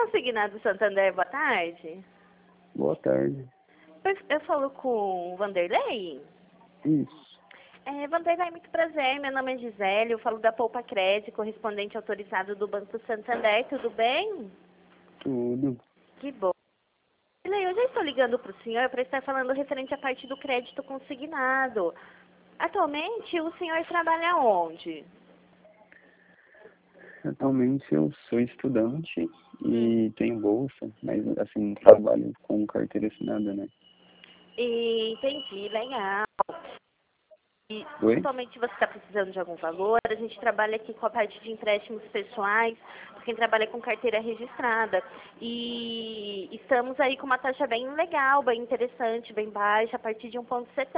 Consignado Santander, boa tarde. Boa tarde. Eu falo com o Vanderlei? Isso. Vanderlei, muito prazer. Meu nome é Gisele, eu falo da Poupa Crédito, correspondente autorizado do Banco Santander. Tudo bem? Tudo. Que bom. Vanderlei, eu já estou ligando para o senhor para estar falando referente à parte do crédito consignado. Atualmente, o senhor trabalha onde? Atualmente eu sou estudante e tenho bolsa, mas assim, não trabalho com carteira assinada, né? Entendi, legal. E Oi? atualmente você está precisando de algum valor? A gente trabalha aqui com a parte de empréstimos pessoais, para quem trabalha com carteira registrada. E estamos aí com uma taxa bem legal, bem interessante, bem baixa, a partir de 1,70.